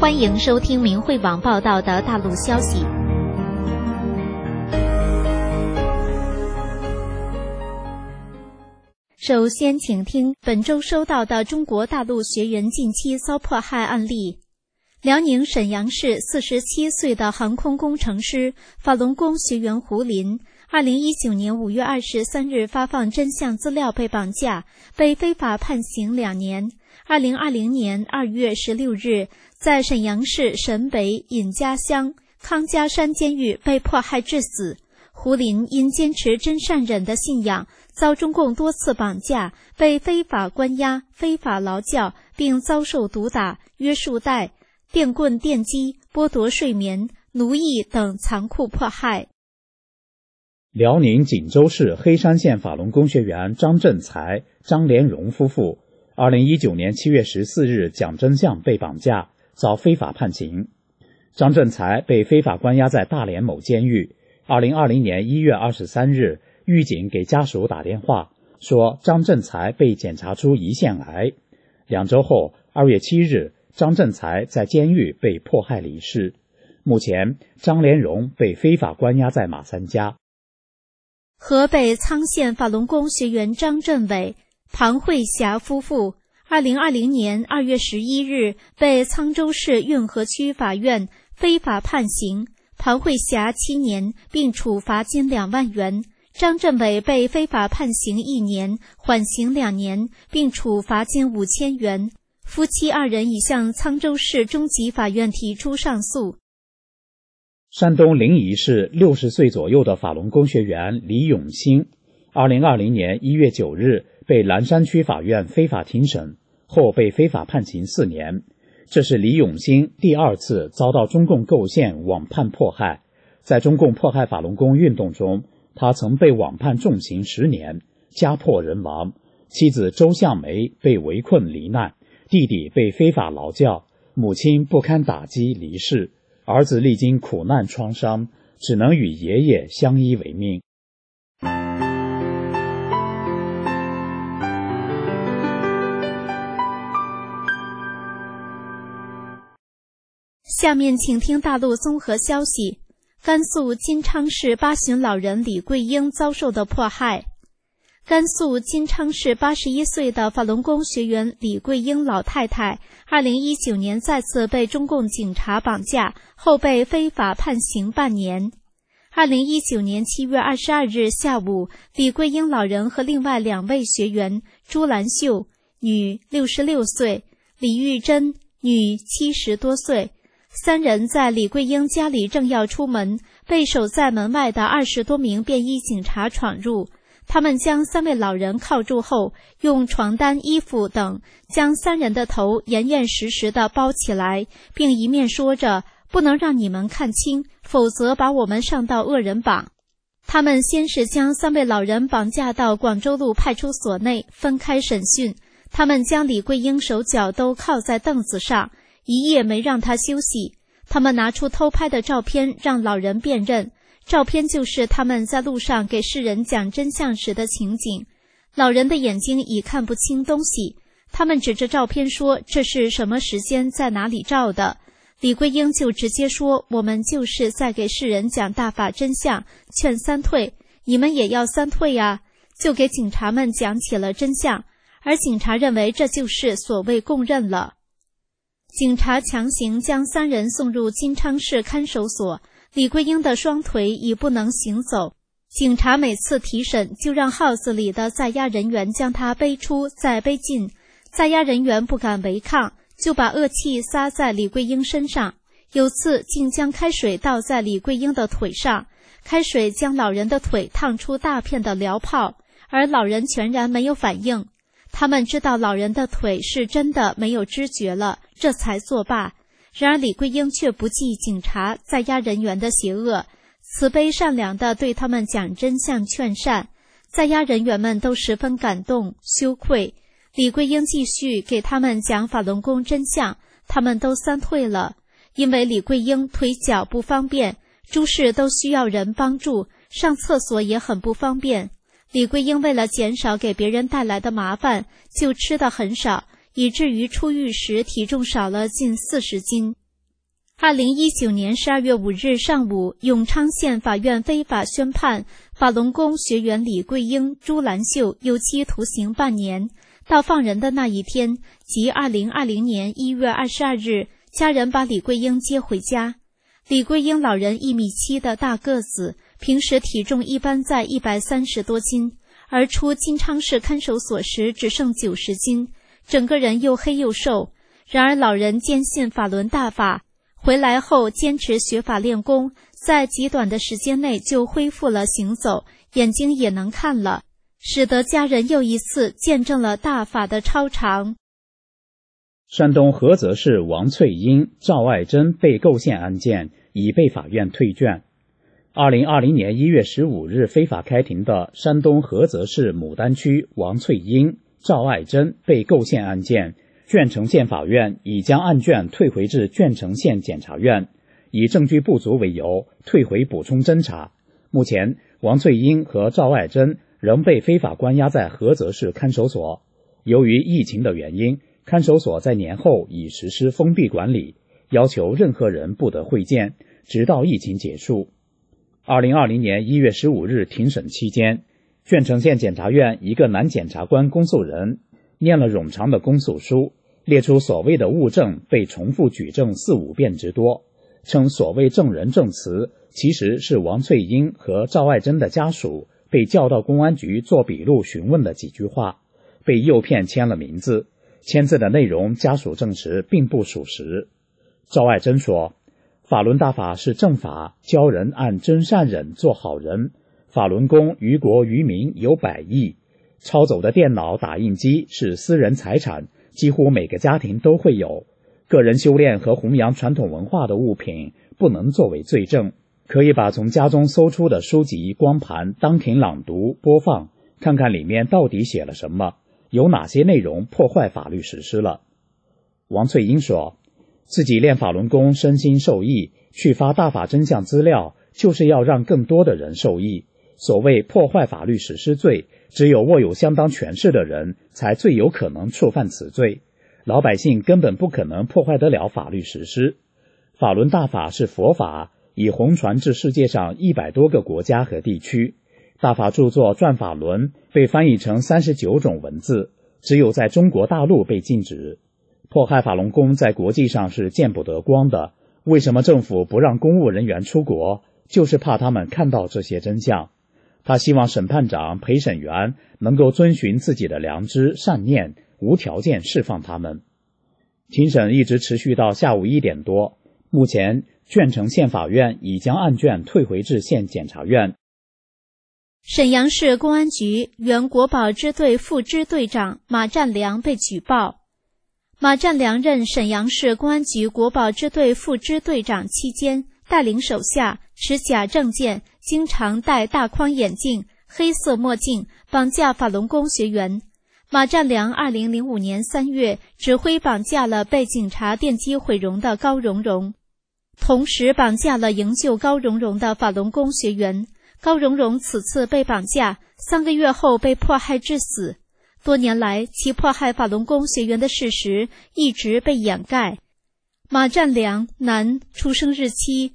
欢迎收听明慧网报道的大陆消息。首先请听本周收到的中国大陆学员近期遭迫害案例。辽宁沈阳市47岁的航空工程师法轮功学员胡林2019年5月23日发放真相资料被绑架，被非法判刑2年。2020年2月16日，在沈阳市沈北尹家乡康家山监狱被迫害致死。胡林因坚持真善忍的信仰，遭中共多次绑架，被非法关押、非法劳教，并遭受毒打、约束带、电棍电击、剥夺睡眠、奴役等残酷迫害。 辽宁锦州市黑山县法轮功学员张振才、张连荣夫妇2019年7月14日讲真相被绑架，遭非法判刑。张振才被非法关押在大连某监狱。2020年1月23日，狱警给家属打电话，说张振才被检查出胰腺癌。2周后，2月7日，张振才在监狱被迫害离世。目前，张连荣被非法关押在马三家。 河北沧县法轮功学员张振伟、庞慧霞夫妇2020年2月11日被沧州市运河区法院非法判刑，庞慧霞7年，并处罚金2万元。张振伟被非法判刑1年，缓刑2年，并处罚金5000元。夫妻2人已向沧州市中级法院提出上诉。 山东临沂市60岁左右的法轮功学员李永兴2020年1月9日被蓝山区法院非法庭审，后被非法判刑4年。这是李永兴第2次遭到中共构陷网判迫害。在中共迫害法轮功运动中，他曾被网判重刑10年，家破人亡，妻子周向梅被围困罹难，弟弟被非法劳教，母亲不堪打击离世，儿子历经苦难创伤，只能与爷爷相依为命。 下面请听大陆综合消息。甘肃金昌市八旬老人李桂英遭受的迫害。甘肃金昌市81岁的法轮功学员李桂英老太太2019年再次被中共警察绑架，后被非法判刑半年。2019年7月22日下午，李桂英老人和另外2位学员朱兰秀女66岁，李玉珍女70多岁，3人在李桂英家里正要出门，被守在门外的20多名便衣警察闯入。他们将3位老人铐住后，用床单、衣服等将3人的头严严实实地包起来，并一面说着不能让你们看清，否则把我们上到恶人榜。他们先是将3位老人绑架到广州路派出所内分开审讯，他们将李桂英手脚都铐在凳子上，一夜没让他休息。他们拿出偷拍的照片让老人辨认，照片就是他们在路上给世人讲真相时的情景。老人的眼睛已看不清东西，他们指着照片说这是什么时间在哪里照的。李桂英就直接说我们就是在给世人讲大法真相，劝3退，你们也要3退啊，就给警察们讲起了真相，而警察认为这就是所谓供认了。警察强行将3人送入金昌市看守所，李桂英的双腿已不能行走。警察每次提审就让号子里的在押人员将他背出再背进，在押人员不敢违抗，就把恶气撒在李桂英身上。有次竟将开水倒在李桂英的腿上，开水将老人的腿烫出大片的燎泡，而老人全然没有反应。他们知道老人的腿是真的没有知觉了，这才作罢。然而李桂英却不计警察在押人员的邪恶，慈悲善良地对他们讲真相劝善。在押人员们都十分感动羞愧。李桂英继续给他们讲法轮功真相，他们都3退了。因为李桂英腿脚不方便，诸事都需要人帮助，上厕所也很不方便。李桂英为了减少给别人带来的麻烦，就吃得很少，以至于出狱时体重少了近40斤。 2019年12月5日上午，永昌县法院非法宣判法轮功学员李桂英、朱兰秀有期徒刑半年。到放人的那一天，即2020年1月22日，家人把李桂英接回家。李桂英老人1.7米的大个子，平时体重一般在130多斤，而出金昌市看守所时只剩90斤，整个人又黑又瘦。然而老人坚信法轮大法，回来后坚持学法练功，在极短的时间内就恢复了行走，眼睛也能看了，使得家人又一次见证了大法的超常。 山东菏泽市王翠英、赵爱珍被构陷案件已被法院退卷。2020年1月15日非法开庭的山东菏泽市牡丹区王翠英、赵爱珍被构陷案件，鄄城县法院已将案卷退回至鄄城县检察院，以证据不足为由退回补充侦查。目前，王翠英和赵爱珍仍被非法关押在菏泽市看守所。由于疫情的原因，看守所在年后已实施封闭管理，要求任何人不得会见，直到疫情结束。2020年1月15日庭审期间，鄄城县检察院一个男检察官公诉人念了冗长的公诉书，列出所谓的物证被重复举证4-5遍之多，称所谓证人证词其实是王翠英和赵爱珍的家属被叫到公安局做笔录询问的几句话，被诱骗签了名字，签字的内容家属证实并不属实。赵爱珍说，法轮大法是正法，教人按真善忍做好人，法轮功于国于民有百益。抄走的电脑打印机是私人财产，几乎每个家庭都会有。个人修炼和弘扬传统文化的物品不能作为罪证，可以把从家中搜出的书籍、光盘当庭朗读播放，看看里面到底写了什么，有哪些内容破坏法律实施了。王翠英说，自己练法轮功身心受益，去发大法真相资料就是要让更多的人受益。所谓破坏法律实施罪，只有握有相当权势的人才最有可能触犯此罪，老百姓根本不可能破坏得了法律实施。法轮大法是佛法，已弘传至世界上100多个国家和地区。大法著作《转法轮》被翻译成39种文字，只有在中国大陆被禁止。迫害法轮功在国际上是见不得光的，为什么政府不让公务人员出国？就是怕他们看到这些真相。他希望审判长、陪审员能够遵循自己的良知善念，无条件释放他们。庭审一直持续到下午1点多，目前鄄城县法院已将案卷退回至县检察院。 沈阳市公安局原国保支队副支队长马占良被举报。马占良任沈阳市公安局国保支队副支队长期间，带领手下持假证件，经常戴大框眼镜、黑色墨镜，绑架法轮功学员。马占良2005年3月指挥绑架了被警察电击毁容的高荣荣，同时绑架了营救高荣荣的法轮功学员。高荣荣此次被绑架3个月后被迫害致死。多年来，其迫害法轮功学员的事实一直被掩盖。马占良，男，出生日期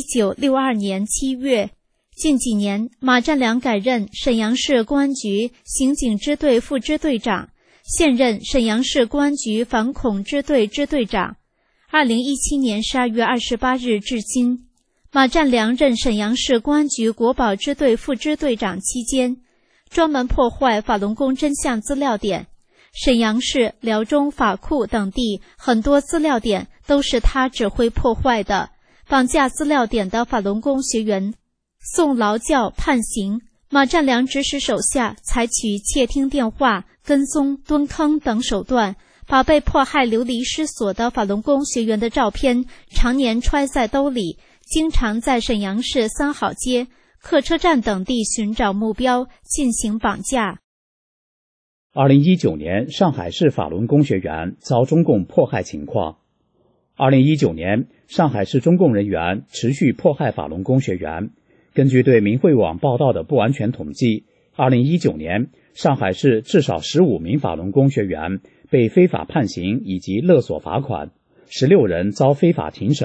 1962年7月。近几年，马占良改任沈阳市公安局刑警支队副支队长，现任沈阳市公安局反恐支队支队长。2017年12月28日至今，马占良任沈阳市公安局国保支队副支队长期间，专门破坏法轮功真相资料点。沈阳市、辽中、法库等地很多资料点都是他指挥破坏的，绑架资料点的法轮功学员送劳教判刑。马占良指使手下采取窃听电话、跟踪、蹲坑等手段，把被迫害流离失所的法轮功学员的照片常年揣在兜里，经常在沈阳市三好街、客车站等地寻找目标进行绑架。 2019年上海市法轮功学员遭中共迫害情况。2019年上海市中共人员持续迫害法轮功学员。根据对明慧网报道的不完全统计，2019年上海市至少15名法轮功学员被非法判刑以及勒索罚款，16人遭非法庭审，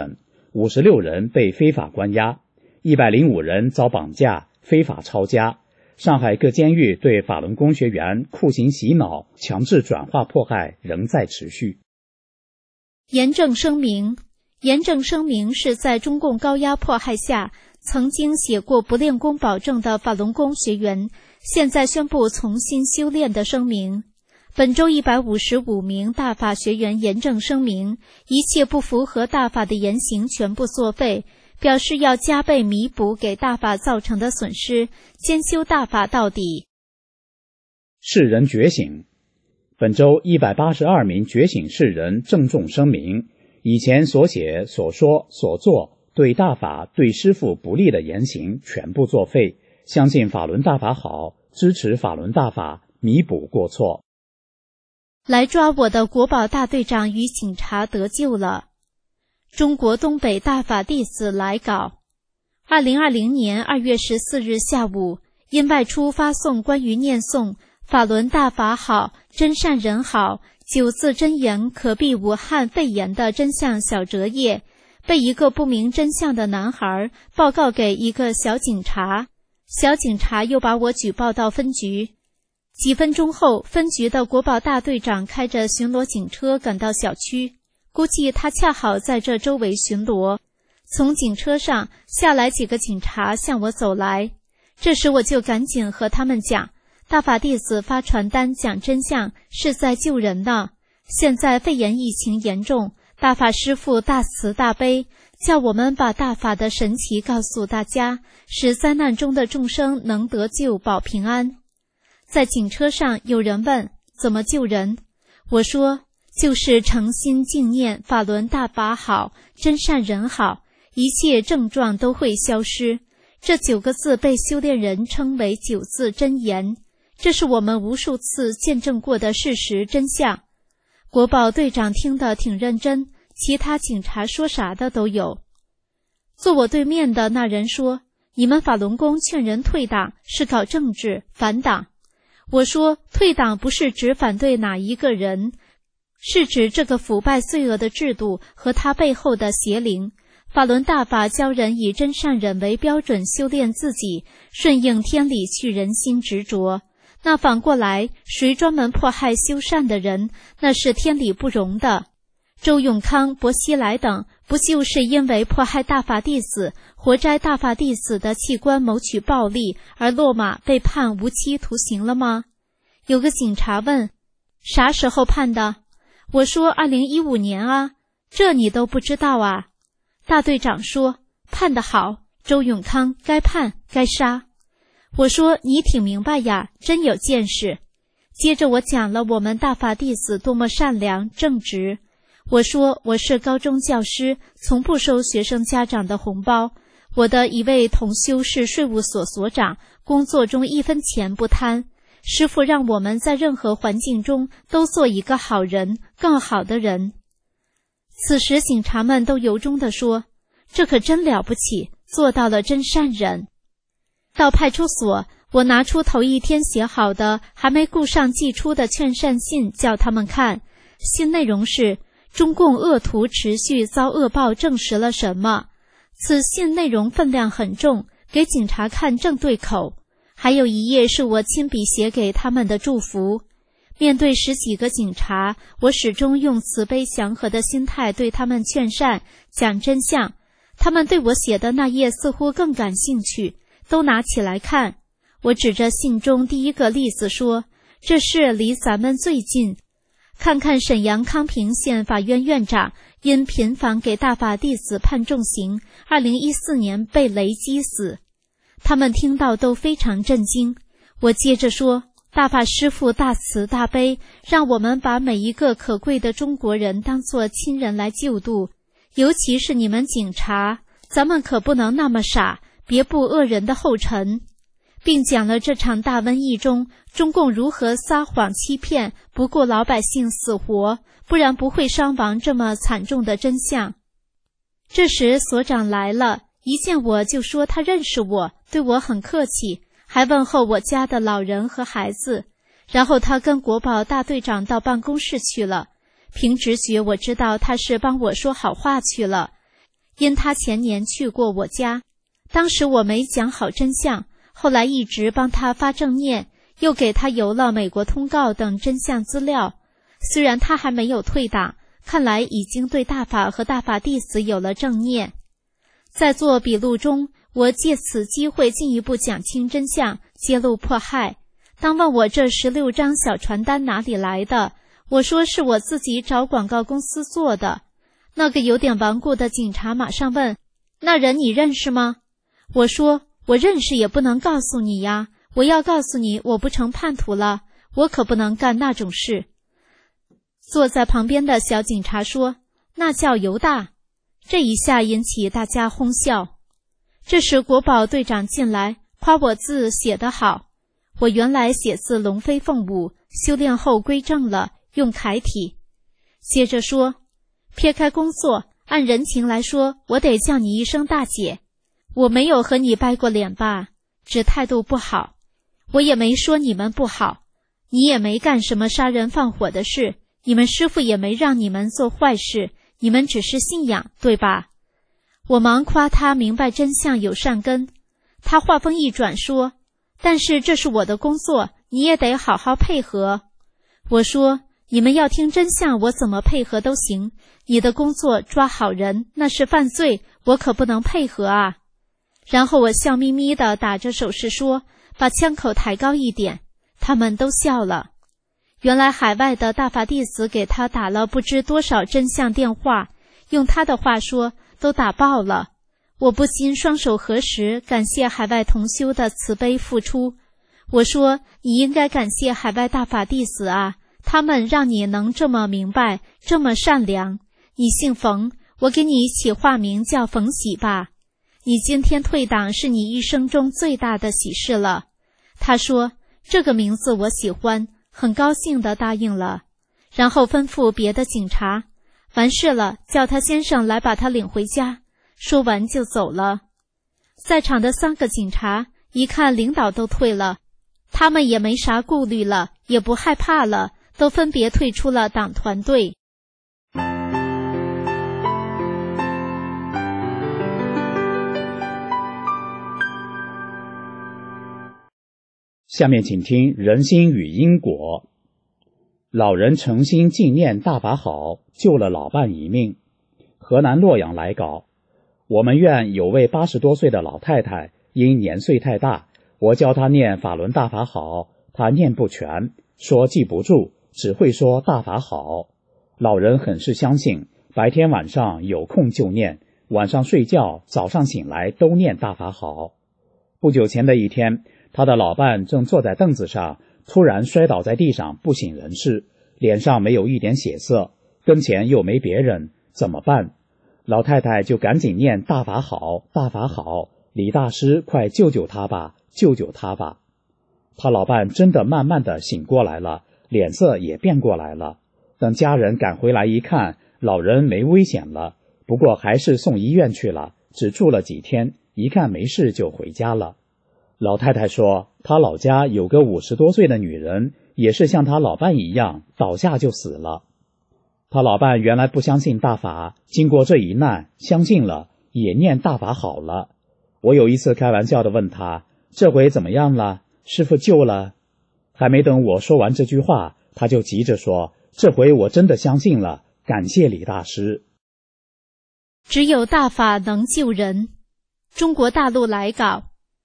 56人被非法关押，105人遭绑架、非法抄家。上海各监狱对法轮功学员酷刑洗脑、强制转化迫害仍在持续。 严正声明：严正声明是在中共高压迫害下曾经写过不练功保证的法轮功学员，现在宣布重新修炼的声明。本周155名大法学员严正声明，一切不符合大法的言行全部作废，表示要加倍弥补给大法造成的损失，坚修大法到底。 世人觉醒。本周182名觉醒世人郑重声明，以前所写、所说、所做对大法、对师父不利的言行全部作废，相信法轮大法好，支持法轮大法，弥补过错。 来抓我的国保大队长与警察得救了。中国东北大法弟子来稿。2020年2月14日下午，因外出发送关于念诵法轮大法好，真善人好9字真言可避武汉肺炎的真相小折页，被一个不明真相的男孩报告给一个小警察，小警察又把我举报到分局。几分钟后，分局的国保大队长开着巡逻警车赶到小区，估计他恰好在这周围巡逻。从警车上下来几个警察向我走来，这时我就赶紧和他们讲，大法弟子发传单讲真相是在救人呢。现在肺炎疫情严重，大法师父大慈大悲，叫我们把大法的神奇告诉大家，使灾难中的众生能得救保平安。在警车上有人问怎么救人，我说就是诚心敬念法轮大法好，真善人好，一切症状都会消失。这9个字被修炼人称为9字真言，这是我们无数次见证过的事实真相。国保队长听得挺认真，其他警察说啥的都有。坐我对面的那人说，你们法轮功劝人退党是搞政治反党。我说退党不是指反对哪一个人，是指这个腐败罪恶的制度和它背后的邪灵。法轮大法教人以真善忍为标准修炼自己，顺应天理去人心执着。那反过来，谁专门迫害修善的人，那是天理不容的。周永康、薄熙来等不就是因为迫害大法弟子、活摘大法弟子的器官谋取暴利而落马被判无期徒刑了吗？有个警察问，啥时候判的？我说2015年啊，这你都不知道啊？大队长说，判得好，周永康该判该杀。我说你挺明白呀，真有见识。接着我讲了我们大法弟子多么善良正直。我说我是高中教师，从不收学生家长的红包。我的一位同修是税务所所长，工作中1分钱不贪。师父让我们在任何环境中都做一个好人，更好的人。此时警察们都由衷地说，这可真了不起，做到了真善忍。到派出所，我拿出头一天写好的还没顾上寄出的劝善信叫他们看，信内容是中共恶徒持续遭恶报证实了什么。此信内容分量很重，给警察看正对口。还有一页是我亲笔写给他们的祝福。面对10几个警察，我始终用慈悲祥和的心态对他们劝善，讲真相。他们对我写的那页似乎更感兴趣，都拿起来看。我指着信中第一个例子说，这事离咱们最近。看看沈阳康平县法院院长因频繁给大法弟子判重刑，2014年被雷击死。他们听到都非常震惊。我接着说，大法师父大慈大悲，让我们把每一个可贵的中国人当作亲人来救度，尤其是你们警察，咱们可不能那么傻，别步恶人的后尘。并讲了这场大瘟疫中中共如何撒谎欺骗，不顾老百姓死活，不然不会伤亡这么惨重的真相。这时所长来了，一见我就说他认识我，对我很客气，还问候我家的老人和孩子。然后他跟国保大队长到办公室去了。凭直觉我知道他是帮我说好话去了， 因他前年去过我家，当时我没讲好真相，后来一直帮他发正念，又给他邮了美国通告等真相资料。虽然他还没有退党，看来已经对大法和大法弟子有了正念。在做笔录中，我借此机会进一步讲清真相，揭露迫害。当问我这16张小传单哪里来的，我说是我自己找广告公司做的。那个有点顽固的警察马上问，那人你认识吗？我说我认识也不能告诉你呀，我要告诉你我不成叛徒了，我可不能干那种事。坐在旁边的小警察说，那叫犹大。这一下引起大家哄笑。这时国保队长进来，夸我字写得好。我原来写字龙飞凤舞，修炼后归正了，用楷体。接着说，撇开工作，按人情来说，我得叫你一声大姐。我没有和你掰过脸吧，只态度不好。我也没说你们不好，你也没干什么杀人放火的事，你们师父也没让你们做坏事，你们只是信仰，对吧？我忙夸他明白真相有善根。他话锋一转说，但是这是我的工作，你也得好好配合。我说，你们要听真相，我怎么配合都行。你的工作抓好人，那是犯罪，我可不能配合啊。然后我笑眯眯地打着手势说，把枪口抬高一点。他们都笑了。原来海外的大法弟子给他打了不知多少真相电话，用他的话说，都打爆了。我不禁双手合十，感谢海外同修的慈悲付出。我说，你应该感谢海外大法弟子啊，他们让你能这么明白，这么善良。你姓冯，我给你起化名叫冯喜吧。你今天退党是你一生中最大的喜事了。他说，这个名字我喜欢，很高兴地答应了。然后吩咐别的警察，完事了，叫他先生来把他领回家。说完就走了。在场的3个警察一看领导都退了，他们也没啥顾虑了，也不害怕了，都分别退出了党团队。 下面请听人心与因果。老人诚心纪念大法好，救了老伴一命。河南洛阳来稿，我们院有位80多岁的老太太，因年岁太大，我教她念法轮大法好，她念不全，说记不住，只会说大法好。老人很是相信，白天晚上有空就念，晚上睡觉早上醒来都念大法好。不久前的一天，他的老伴正坐在凳子上，突然摔倒在地上，不省人事，脸上没有一点血色，跟前又没别人，怎么办？老太太就赶紧念大法好，大法好，李大师快救救他吧，救救他吧。他老伴真的慢慢的醒过来了，脸色也变过来了。等家人赶回来一看，老人没危险了，不过还是送医院去了，只住了几天，一看没事就回家了。老太太说，她老家有个50多岁的女人，也是像她老伴一样，倒下就死了。他老伴原来不相信大法，经过这一难，相信了，也念大法好了。我有一次开玩笑地问他，这回怎么样了？师父救了？还没等我说完这句话，他就急着说，这回我真的相信了，感谢李大师。 只有大法能救人。中国大陆来稿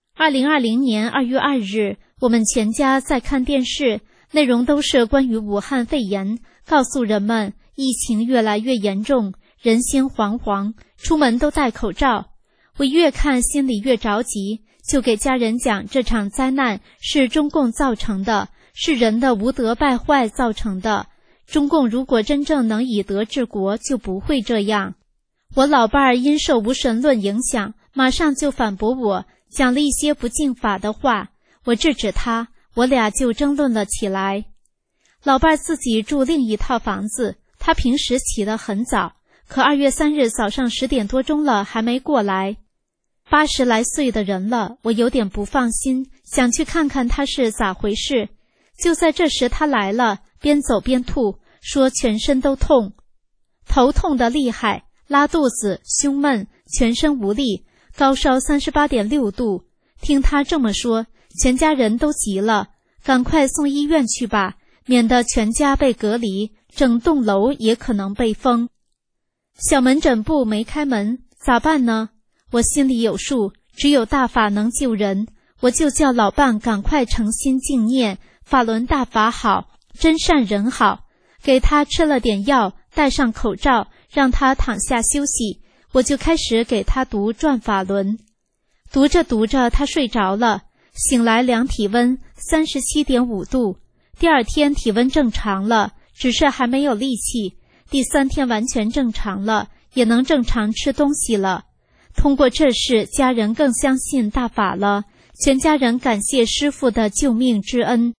，2020年2月2日，我们全家在看电视，内容都是关于武汉肺炎，告诉人们疫情越来越严重，人心惶惶，出门都戴口罩。我越看心里越着急，就给家人讲这场灾难是中共造成的，是人的无德败坏造成的。中共如果真正能以德治国，就不会这样。我老伴儿因受无神论影响，马上就反驳我，讲了一些不敬法的话。我制止他，我俩就争论了起来。老伴儿自己住另一套房子，他平时起得很早，可2月3日早上10点多钟了还没过来。80来岁的人了，我有点不放心，想去看看他是咋回事。就在这时他来了，边走边吐，说全身都痛，头痛得厉害，拉肚子，胸闷， 全身无力，高烧38.6度。听他这么说，全家人都急了，赶快送医院去吧，免得全家被隔离，整栋楼也可能被封。小门诊部没开门，咋办呢？我心里有数，只有大法能救人，我就叫老伴赶快诚心敬念法轮大法好，真善人好，给他吃了点药，戴上口罩，让他躺下休息。我就开始给他读转法轮，读着读着他睡着了，醒来量体温 37.5 度，第二天体温正常了，只是还没有力气，第3天完全正常了，也能正常吃东西了。通过这事，家人更相信大法了，全家人感谢师父的救命之恩。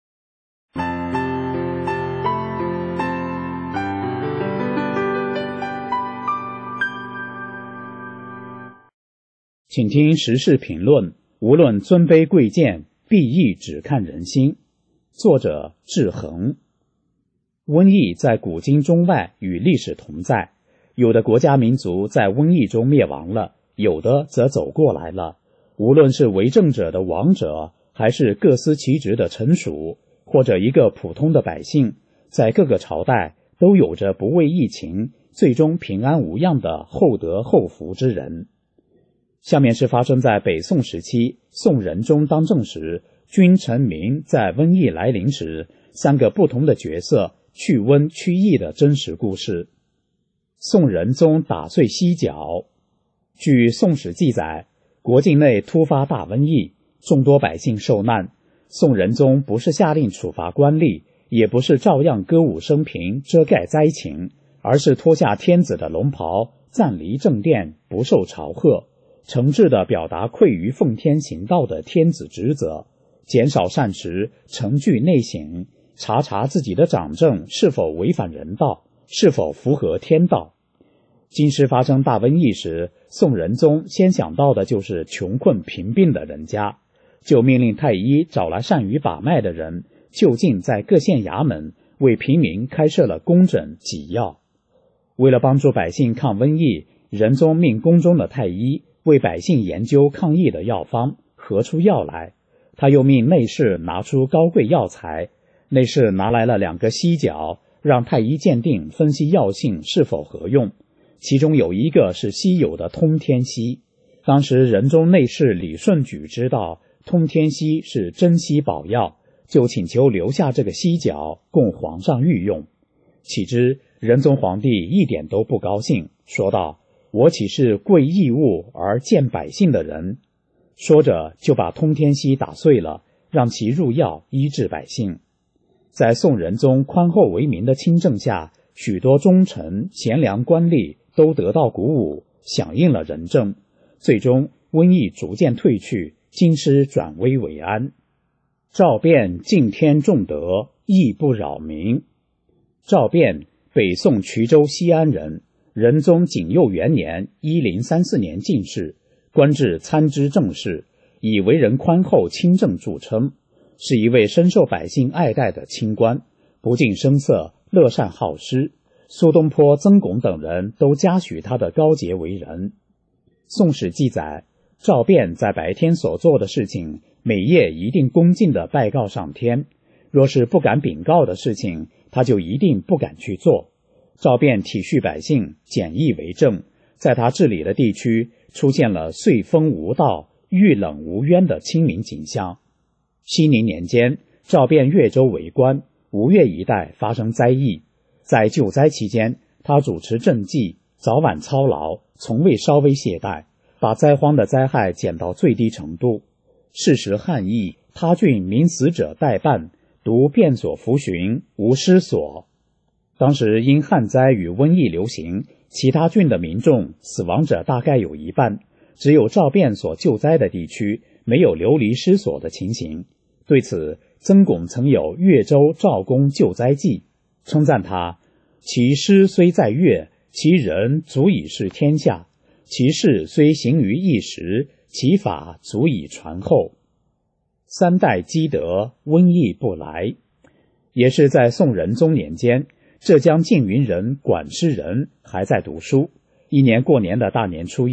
请听时事评论，无论尊卑贵贱，必亦只看人心。作者志恒。瘟疫在古今中外与历史同在，有的国家民族在瘟疫中灭亡了，有的则走过来了。无论是为政者的王者，还是各司其职的臣属，或者一个普通的百姓，在各个朝代都有着不畏疫情，最终平安无恙的厚德厚福之人。下面是发生在北宋时期宋仁宗当政时，君臣民在瘟疫来临时3个不同的角色去瘟驱疫的真实故事。宋仁宗打碎犀角。据宋史记载，国境内突发大瘟疫，众多百姓受难。宋仁宗不是下令处罚官吏，也不是照样歌舞升平遮盖灾情，而是脱下天子的龙袍，暂离正殿，不受朝贺，诚挚地表达愧于奉天行道的天子职责，减少膳食，惩具内省，查查自己的掌政是否违反人道，是否符合天道。京师发生大瘟疫时，宋仁宗先想到的就是穷困贫病的人家，就命令太医找来善于把脉的人，就近在各县衙门为平民开设了公诊给药。为了帮助百姓抗瘟疫，仁宗命宫中的太医为百姓研究抗疫的药方，合出药来。他又命内侍拿出高贵药材，内侍拿来了2个犀角，让太医鉴定分析药性是否合用。其中有一个是稀有的通天犀。当时仁宗内侍李顺举知道通天犀是珍稀宝药，就请求留下这个犀角供皇上御用。岂知仁宗皇帝一点都不高兴，说道：“我岂是贵异物而贱百姓的人？”说着就把通天犀打碎了，让其入药医治百姓。在宋仁宗宽厚为民的亲政下，许多忠臣贤良官吏都得到鼓舞，响应了仁政，最终瘟疫逐渐退去，京师转危为安。赵汴敬天重德，义不扰民。赵汴，北宋衢州西安人，仁宗景佑元年1034年进士，官至参知政事，以为人宽厚清正著称，是一位深受百姓爱戴的清官，不近声色，乐善好施。苏东坡、曾巩等人都嘉许他的高洁为人。宋史记载，赵汴在白天所做的事情，每夜一定恭敬地拜告上天，若是不敢禀告的事情，他就一定不敢去做。赵汴体恤百姓，简易为政，在他治理的地区出现了岁丰无盗，遇冷无冤的清明景象。熙宁年间，赵汴越州为官，吴越一带发生灾疫，在救灾期间，他主持政绩，早晚操劳，从未稍微懈怠，把灾荒的灾害减到最低程度。是时旱疫，他郡民死者待办，独汴所服巡，无失所。当时因旱灾与瘟疫流行，其他郡的民众死亡者大概有一半，只有赵汴所救灾的地区没有流离失所的情形。对此，曾巩曾有越州赵公救灾记，称赞他：其师虽在越，其人足以治天下；其事虽行于一时，其法足以传后。3代积德，瘟疫不来。也是在宋仁宗年间，浙江缙云人管师仁还在读书。一年过年的大年初一，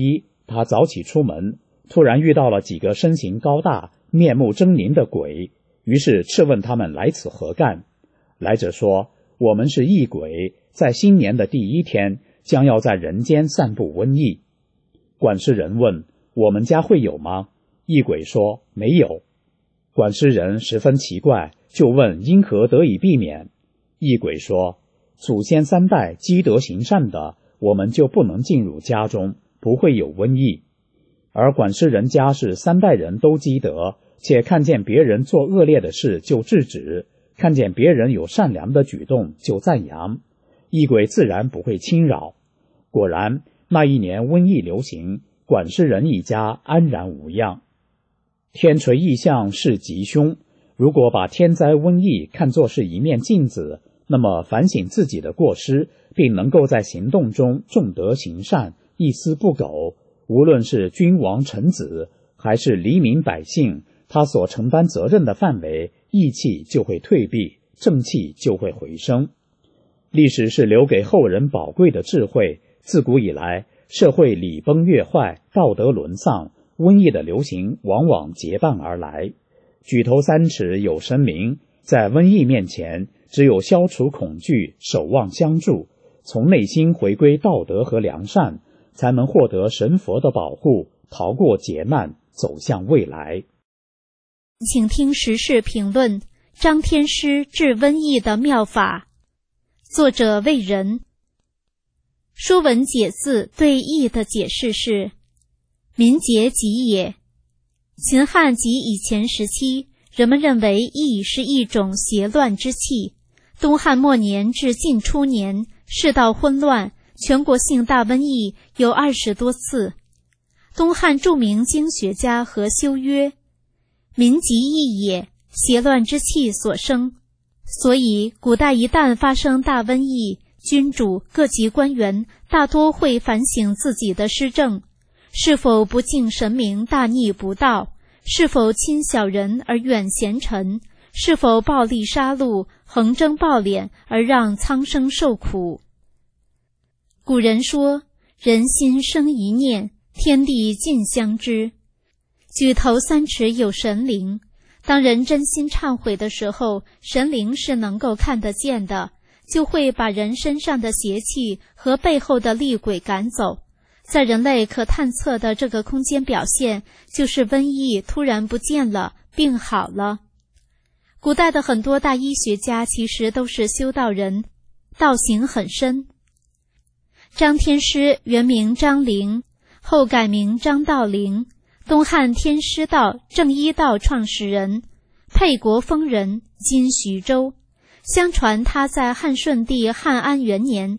他早起出门，突然遇到了几个身形高大、面目狰狞的鬼，于是斥问他们来此何干。来者说：我们是异鬼，在新年的第一天将要在人间散布瘟疫。管事人问：我们家会有吗？异鬼说：没有。管事人十分奇怪，就问因何得以避免。异鬼说：祖先3代积德行善的，我们就不能进入家中，不会有瘟疫。而管事人家是3代人都积德，且看见别人做恶劣的事就制止，看见别人有善良的举动就赞扬，异鬼自然不会侵扰。果然那一年瘟疫流行，管事人一家安然无恙。天垂异象是吉凶，如果把天灾瘟疫看作是一面镜子，那么反省自己的过失，并能够在行动中重德行善，一丝不苟，无论是君王臣子还是黎民百姓，他所承担责任的范围，义气就会退避，正气就会回升。历史是留给后人宝贵的智慧，自古以来，社会礼崩乐坏，道德沦丧，瘟疫的流行往往结伴而来。举头三尺有神明，在瘟疫面前，只有消除恐惧，守望相助，从内心回归道德和良善，才能获得神佛的保护，逃过劫难，走向未来。 请听时事评论：张天师治瘟疫的妙法。作者魏仁。说文解字对疫的解释是：民节疾也。秦汉及以前时期，人们认为疫是一种邪乱之气。东汉末年至晋初年，世道混乱，全国性大瘟疫有20多次。东汉著名经学家何修曰：民疾疫也，邪乱之气所生。所以古代一旦发生大瘟疫，君主各级官员大多会反省自己的施政，是否不敬神明，大逆不道，是否亲小人而远贤臣，是否暴力杀戮，横征暴敛而让苍生受苦。古人说：人心生一念，天地尽相知。举头三尺有神灵，当人真心忏悔的时候，神灵是能够看得见的，就会把人身上的邪气和背后的厉鬼赶走。在人类可探测的这个空间表现，就是瘟疫突然不见了，病好了。古代的很多大医学家其实都是修道人，道行很深。张天师原名张陵，后改名张道陵，东汉天师道正一道创始人，沛国丰人，今徐州。相传他在汉顺帝汉安元年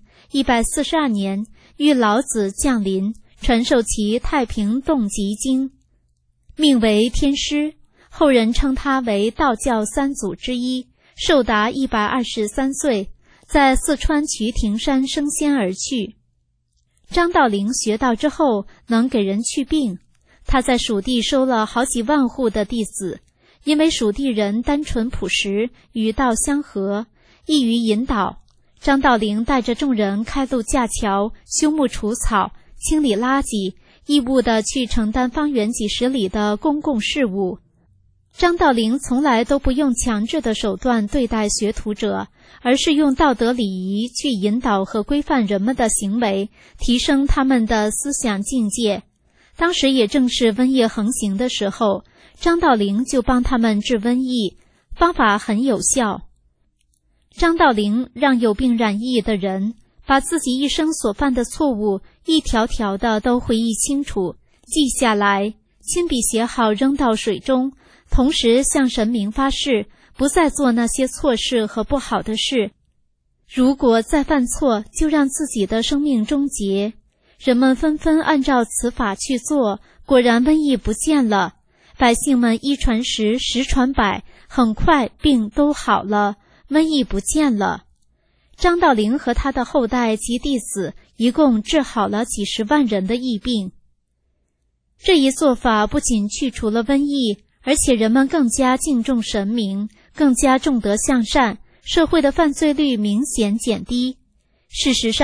142年遇老子降临，传授其太平洞集经，命为天师。后人称他为道教3祖之一，寿达123岁，在四川渠亭山升仙而去。张道陵学道之后，能给人去病。他在蜀地收了好几万户的弟子，因为蜀地人单纯朴实，与道相合，易于引导。张道陵带着众人开路架桥，修木除草，清理垃圾，义务地去承担方圆几十里的公共事务。张道陵从来都不用强制的手段对待学徒者，而是用道德礼仪去引导和规范人们的行为，提升他们的思想境界。当时也正是瘟疫横行的时候，张道陵就帮他们治瘟疫，方法很有效。张道陵让有病染疫的人把自己一生所犯的错误一条条的都回忆清楚，记下来，亲笔写好扔到水中，同时向神明发誓，不再做那些错事和不好的事。如果再犯错，就让自己的生命终结。人们纷纷按照此法去做，果然瘟疫不见了。百姓们一传10，10传100，很快病都好了，瘟疫不见了。张道陵和他的后代及弟子一共治好了几十万人的疫病。这一做法不仅去除了瘟疫，而且人们更加敬重神明，更加重德向善，社会的犯罪率明显减低。事实上，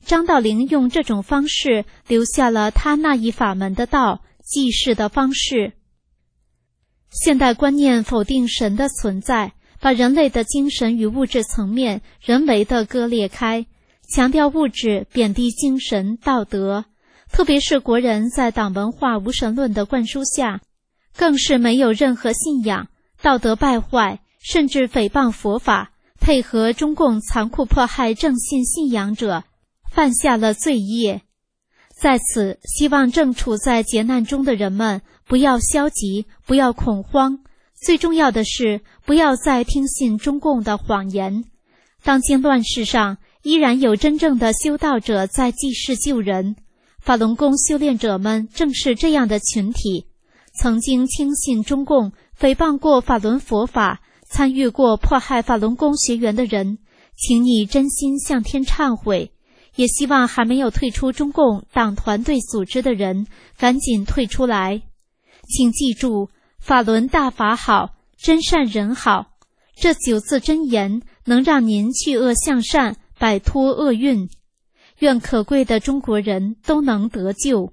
张道陵用这种方式留下了他那一法门的道，济世的方式。现代观念否定神的存在，把人类的精神与物质层面人为地割裂开，强调物质，贬低精神道德。特别是国人在党文化无神论的灌输下，更是没有任何信仰，道德败坏，甚至诽谤佛法，配合中共残酷迫害正信信仰者，犯下了罪业。在此，希望正处在劫难中的人们不要消极，不要恐慌，最重要的是不要再听信中共的谎言。当今乱世上，依然有真正的修道者在济世救人，法轮功修炼者们正是这样的群体。曾经轻信中共，诽谤过法轮佛法，参与过迫害法轮功学员的人，请你真心向天忏悔。也希望还没有退出中共党团队组织的人赶紧退出来。请记住，法轮大法好，真善人好，这9字真言能让您去恶向善，摆脱厄运。愿可贵的中国人都能得救。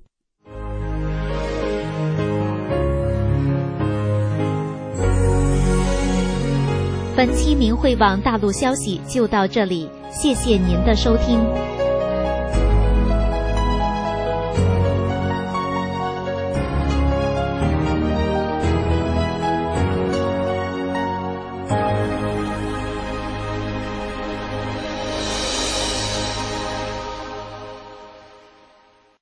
本期明慧网大陆消息就到这里，谢谢您的收听。